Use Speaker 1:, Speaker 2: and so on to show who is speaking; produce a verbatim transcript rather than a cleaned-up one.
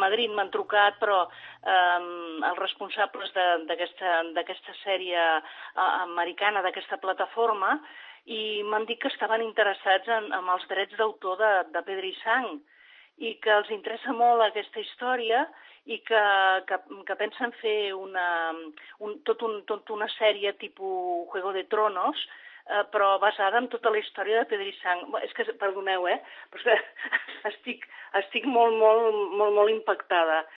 Speaker 1: Madrid m'han trucat, però eh, els responsables d'aquesta sèrie eh, americana, d'aquesta plataforma, i m'han dit que estaven interessats en, en els drets d'autor de, de Pedra i Sang, i que els interessa molt aquesta història i que, que, que pensen fer una, un, tot, un, tot una sèrie tipus Juego de Tronos, eh, però basada en tota la història de Pedra i Sang. És que, perdoneu, eh? Però és que estic, estic molt, molt, molt, molt impactada.